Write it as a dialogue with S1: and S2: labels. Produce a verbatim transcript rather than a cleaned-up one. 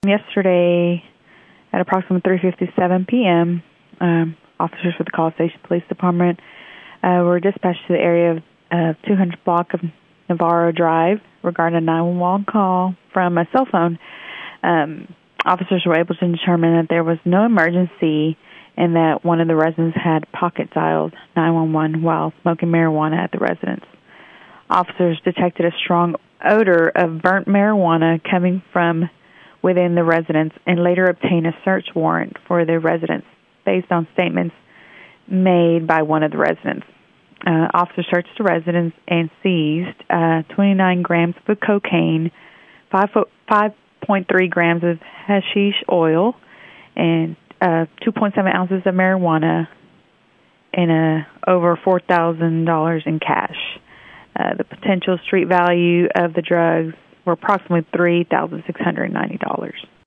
S1: yesterday at approximately three fifty-seven p.m., um, officers with the College Station Police Department uh, were dispatched to the area of uh, two hundred block of Navarro Drive regarding a nine one one call from a cell phone. Um, officers were able to determine that there was no emergency and that one of the residents had pocket-dialed nine one one while smoking marijuana at the residence. Officers detected a strong odor of burnt marijuana coming from within the residence and later obtained a search warrant for the residence based on statements made by one of the residents. Uh, officers searched the residence and seized uh, twenty-nine grams of cocaine, five point three grams of hashish oil, and uh, two point seven ounces of marijuana, and uh, over four thousand dollars in cash. Uh, the potential street value of the drugs were approximately three thousand six hundred ninety dollars.